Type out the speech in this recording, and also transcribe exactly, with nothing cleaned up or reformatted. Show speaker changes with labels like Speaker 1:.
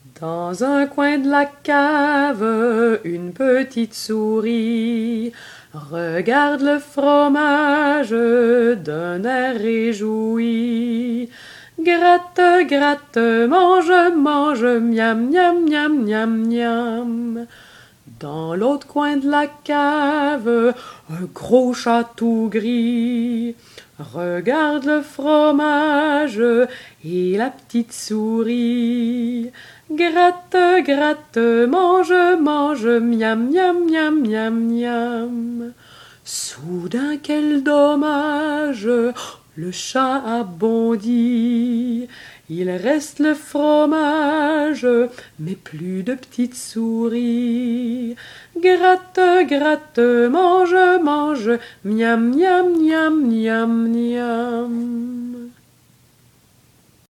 Speaker 1: Dans un coin de la cave, une petite souris regarde le fromage d'un air réjoui. Gratte, gratte, mange, mange, miam, miam, miam, miam, miam. Dans l'autre coin de la cave, un gros chat tout gris regarde le fromage et la petite souris. Gratte, gratte, mange, mange, miam, miam, miam, miam, miam. Soudain, quel dommage, le chat a bondi. Il reste le fromage, mais plus de petite souris. Gratte, gratte, mange, mange, miam, miam, miam, miam, miam.